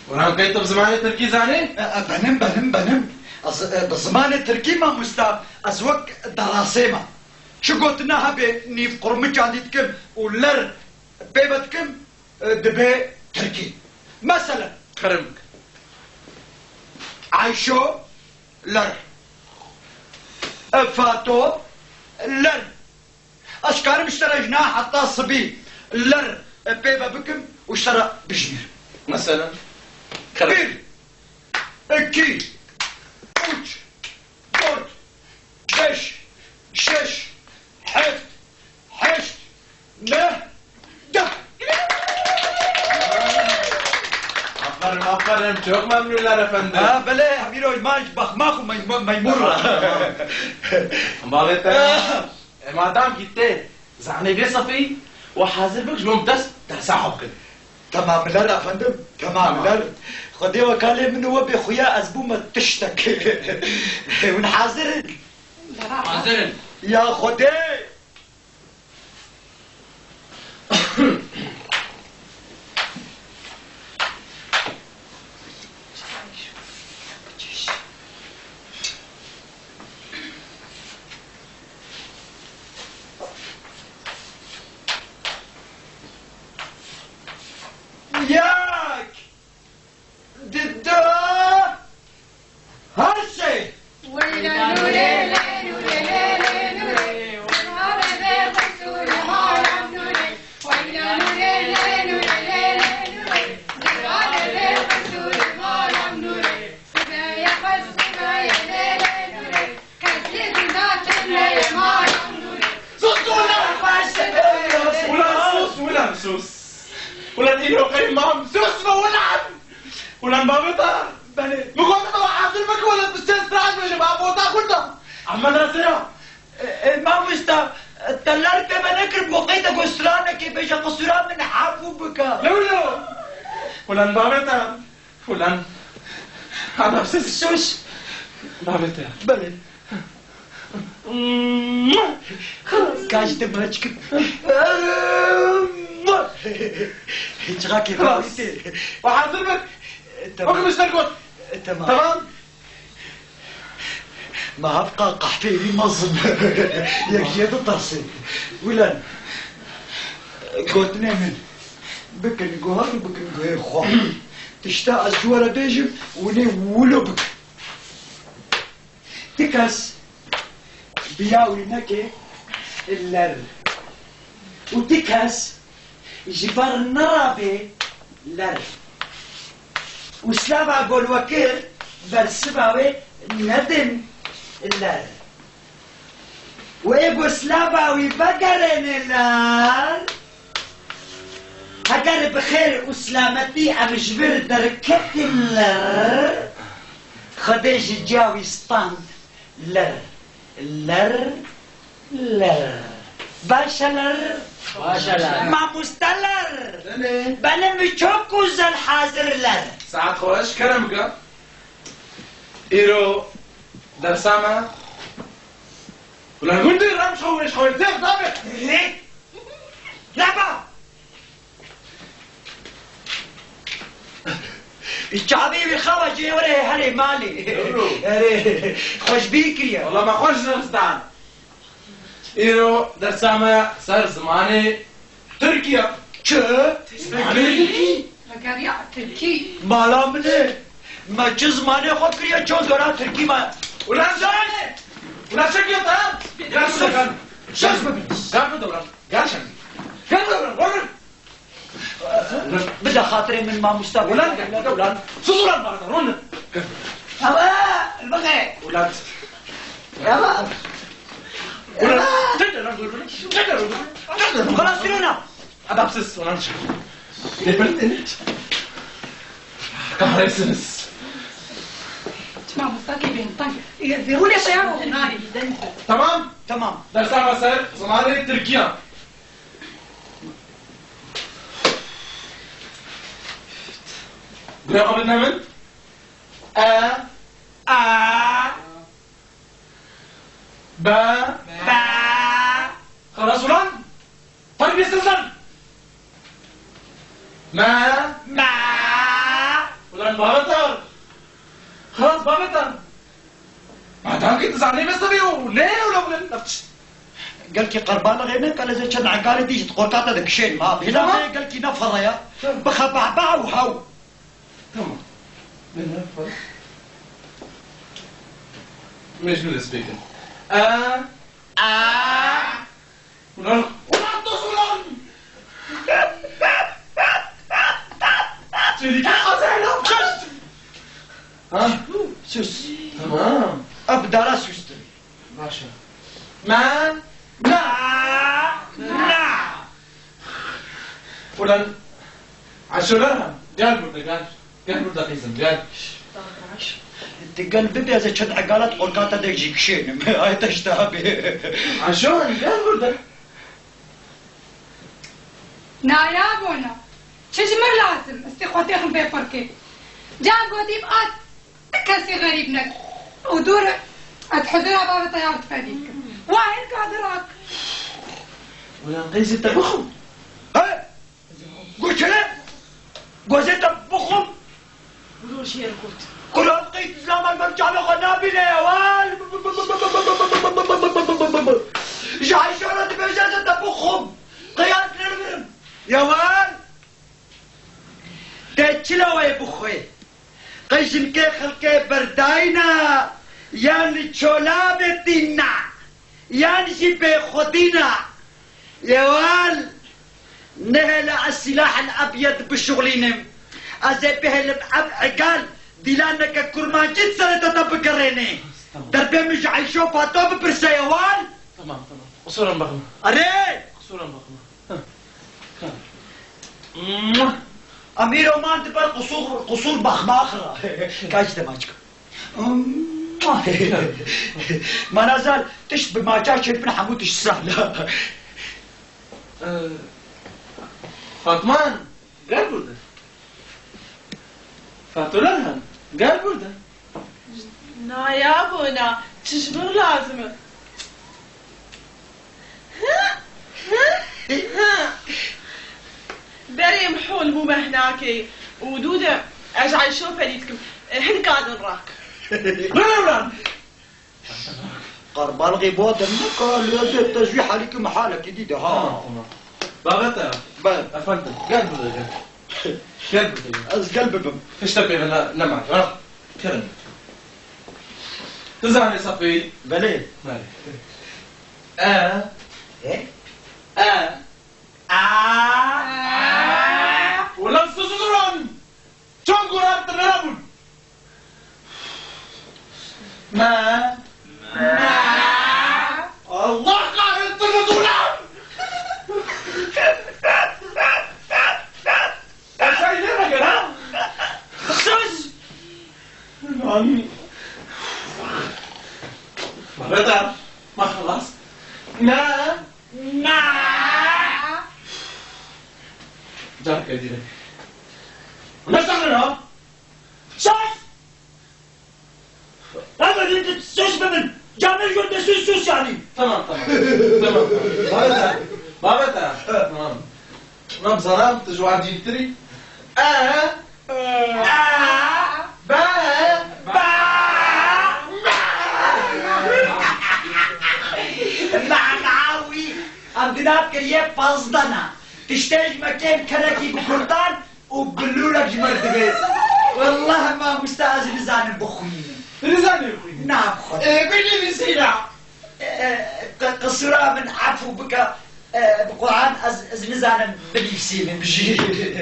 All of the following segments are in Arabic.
ولان كيف بزمان تركي زاني؟ بنم بزمان تركي ما مستاب أزوك دراسيما شو قلتنا هبي نيف قرمج عندكم ولر بيبتكم دبي تركي مثلا خرمك عايشو لر فاتو لر أشكال مشترى جناح حتى الصبي لر بيبا بكم واشترى بجنير مثلا بير اكي اوش دورت بش شش حفت حشت نه ده أفرم çok memnunlar efendim. بله أميرو ماش بخماخو ميمورة مالته ما دام gitti زعني صفي وحاضر بك ممتاز تسحب كده تمام لا فندم تمام لا خدي وكالة من هو بخويا أزبومة تشتك ونحاضر حاضر يا خدي ياك ددا هرشي ويلا نوري نوري نوري ونهار ذي خسول هارم نوري ويلا نوري نوري نوري نهار ذي خسول هارم نوري سبايا خس سبايا ليلة نوري كسيد ناتنا يا هارم نوري صوتونا ولا سوس ولا دينه قيمام سوس ولا بابطة بله مقومة وحاضر بك ولا بستنسراج مش بابوتا كلها عمال رسيا ما مستا تلار كما نكر بوقيتا قسرانا كي بيجا قسران من حافو بكا لولو ولا بابطة ولا أنا بسس سوس بابطة بله خلاص كاشت ماچك هيك راكي خلاص وحاضر بك وكم استرقل تمام ما أبقى قحفيري مظلم يكيد الطرسي ولن قلت نعمل بكن قهر بكن قهر خواه تشتاق الجوارة بيجم وني ولو بك تكاس بياوي نكي اللر وتكاس جبار النرابي لر وسلابا قول وكير برسباوي ندم اللار وإيقو سلاباوي بقرن اللار هقر بخير وسلامتي عم جبر دركت اللار خديج جاوي ستاند لر لر لر باشلر ما مستلر بله مچوكو زل حاضر لر ساعات خوش كرمك إيرو درسامة ولا قندي رمش خوش تيف دابك ليه؟ لعبة الشعبي بخوجي وري هري مالي هري خوش بيكي يا والله ما خوش نفسدان إيرو درسامة صار زماني تركيا شو؟ زماني لقريع تركي مالا منه ما چه زمانه خود کریا چون گرا ترکی ما ولا زاني ولا شكل تام قال سكان شاش ببین قال دوران قال شكل قال دوران ورن بدا خاطري من ما مستقبل ولان دوران سوران بعد رن البغي ولان يلا ولا تقدر خلاص فينا أبابسس ولان شو دبلتنت كهرسنس تسمع مستقي بين طيب يذيروا لي سيارة هناري تمام تمام درسنا سر زماني تركيا قلنا قبل نعمل با خلاص ولان طيب يستنزل ما ولا ولن بابتر خلاص بابتر ما دام كنت زعلني بس تبيو ليه ولا ولن نفتش قال كي قربان غينا قال اذا كان عقالي تيجي تقول كاتا داك الشيء ما هنا قال كي نفر يا بخبع وهاو تمام من هنا مش good speaking ولن تصلن تريد خزانة بخشت ها سوس تمام ابدا سوستري ماشي ما لا ولن عشرها قال برده قال برده قيزم قال انت قال بيبي اذا كان عقالات تقول كاتا داك يجيك شيء هاي تشتهى عشان قال برده نا يا بونا شجمر لازم استخواتيهم بيفركي جان قوتي بقات كاسي غريب نك ودور اتحضرها باب طيارة فديك وين قادراك ولن قيز التبخم ها قلت له قوزت بخم قولوا شي الكوت كل لقيت زمان برجع له غنابله يا وال جاي شغلة بجازة بخم قياس نرمرم يا وال تتشلو يا بخوي قيشن كي خلقي برداينا يعني تشولا بتينا يعني جيبي خدينا يا وال نهلا السلاح الابيض بشغلينم ازبه عقال ديلانك كرمان جد سنة تطبقريني دربي مش عايشو فاتو برسيوان تمام قصورا بخم اري قصورا بخم امير ومان تبر قصور بخماخرة كاش دماجك ما نزال تشبه ما جاش ابن حمود سهلة فاطمان قال برده فاتولنها قال برده نا يا بونا تشبر لازم بري محول مو هناك ودودة اجعل شو فريدكم هن قاعد نراك لا قربان غيبوات منك قال التجويح عليكم حالة جديدة ها بابتا بل افندم قال برده قال برده از قلب بم ايش تبي نمعك ها كلم تزعل صفي بلي مالي ايه ولم تصدرون شون قرار تنربون ما الله قاهر تنربون شاي ليه مجال ها خصوص ما بدأ ما خلص جارك يا دينا نستغلها شوف هذا اللي انت تستشبه من جامل يقول سوس يعني تمام ما بدأ تمام نعم سلام تجوع جيتري معاوي عندنا كريه فازدنا تشتاج مكان كراكي بكردان وبلولك جمرتبه والله ما مستعز لزان بخوين لزاني يا اخوي نعم خد بيني بسينا قصرا من عفو بك بقرآن از لزان بنفسين بجي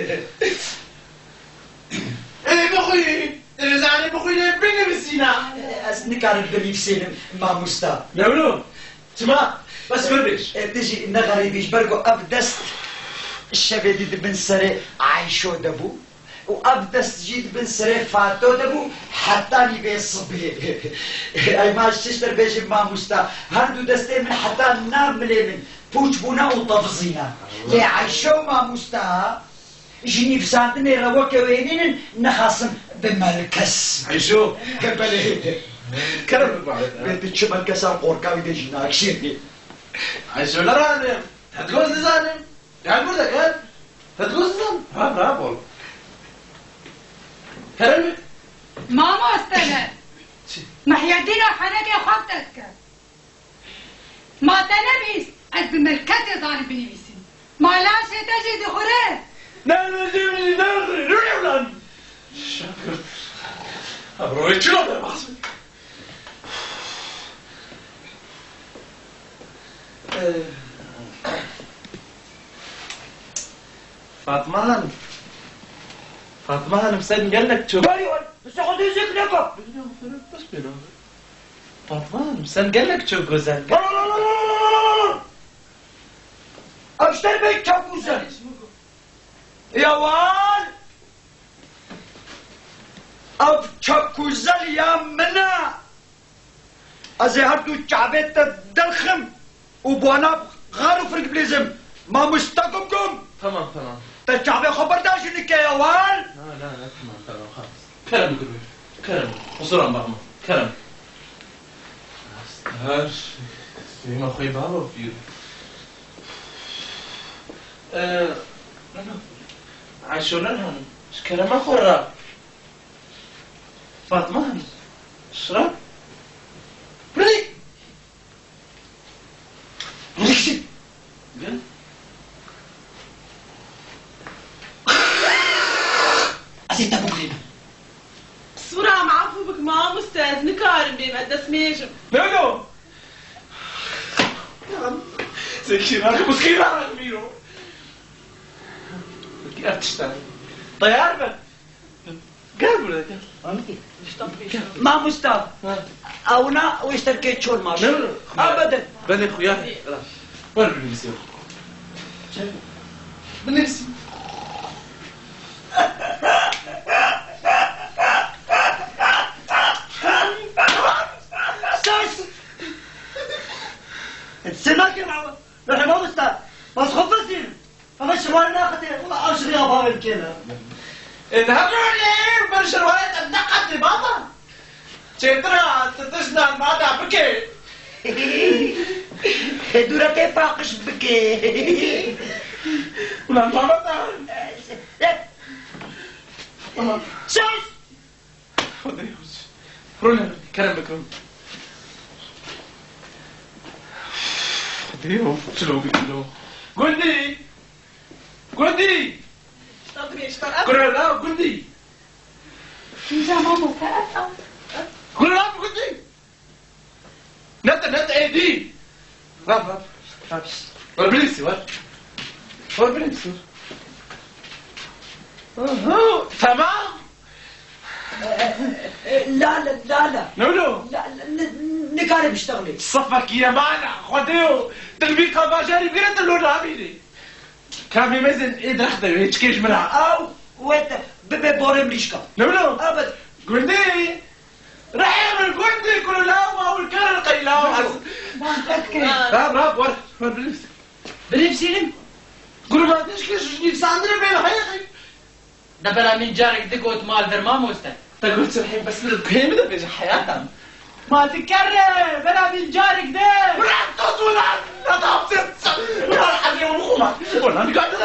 بخوي لزاني بخوي بيني بسينا از نكار بنفسين ما مستا نقولوا تما بس فردش تجي نغريبيش برقو ابدست الشبيدي بن سري عايشو دبو وابدست جيد بن سري فاتو دبو حتى نبي صبي اي ما شتر بيجي ما مستا هندو دستي من حتى نام من بوش بونا وطفزينا لي عايشو ما مستا جيني بساندني روك وينين نخاصم بمركز عيشو قبلي كرم بنت تشبه كسر قوركاوي دي جناك شيني عيشو لا رانم هتجوز لزانم قاعد بقول لك هتجوز لزانم برافو كرمي ماما استنى محي الدين وحنك يا خالتك ما تنبيس قد بملكتي ضارب بنيسي ما لا شيء تجد خريف لا نجيب نجري روحي ولان شكرا أبروي شنو هذا محسن فاطمة هانم سيد قال لك شوف بس خذ يزيك لكم بس بينهم فاطمة هانم سيد قال لك شوف جوزك لا لا لا لا لا لا اشتري بيت كابوسة يا وال اب كابوزل يا منا ازهر دو شعبت تدلخم وبوانا غارو فرق بليزم ما مستقمكم تمام تشعبي خبردار شنك يا وال لا تمام خلاص كرم قروي كرم وصورة مغمى كرم هاش فيما خوي بابا في عاشونا هن كرم أخورا فاطمة هن شرب بري قل أزيد بقرينا بسرعة معفو بك مام أستاذ نكارم بي مقدس ميجم نو زي شيران مسكينة ميرو كيف تشتغل طيار بك قابل ما مستاذ أونا ويشتركيت شول ماشي أبدا بني خويا وين بنسي بنسي السناك يا نحن ما مستاذ بس خفصين فمش وانا اخذ والله اشري ابغى الكلام اذهبوا لي برش رواية الدقة بابا تدرى تتجنن بعدها بكي دورتي فاقش بكي ولا ماما شايف رونا كرم بكرم خديهم شلو بكلو قندي كرلا قندي جا ماما سألت كرلا قندي نت ايدي راب والبليسي والبليسي تمام لا نولو لا نقارب اشتغلي صفك يا مانع خديو تلبيقة باجاري بقرة اللون عميني كان يمزن ايد رخدة هيك كيش منها او ويت ببي بوري مليشكا نولو ابد قندي رحم القندي كل لاوة والكرر قيلاوة راب ور بلبسي بنفسي قولوا ما تشكيش نفس عندنا بين حياتي دبلا من جارك دقوت مال در ما موستا تقول الحين بس القيمة ده بيجي حياتنا ما تكرر بلا من جارك ده ولا تص ولا نطابت ولا حد يوم ولا نقعد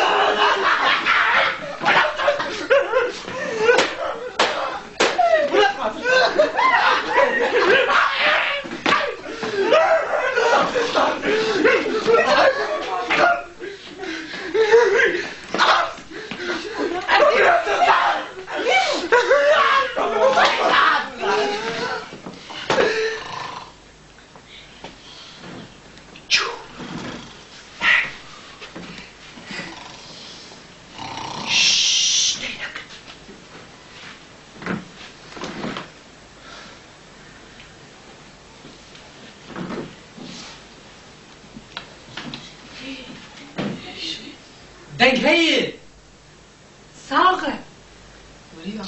دنق هي صاغر وليا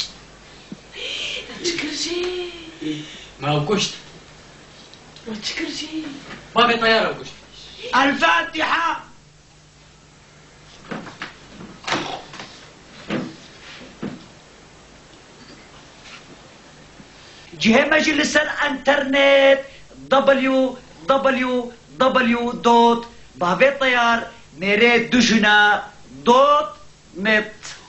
تشكرجي ما وكشت وتشكرجي ما في طيارة وكشت الفاتحة جهة مجلس الانترنت www.بابطيار.net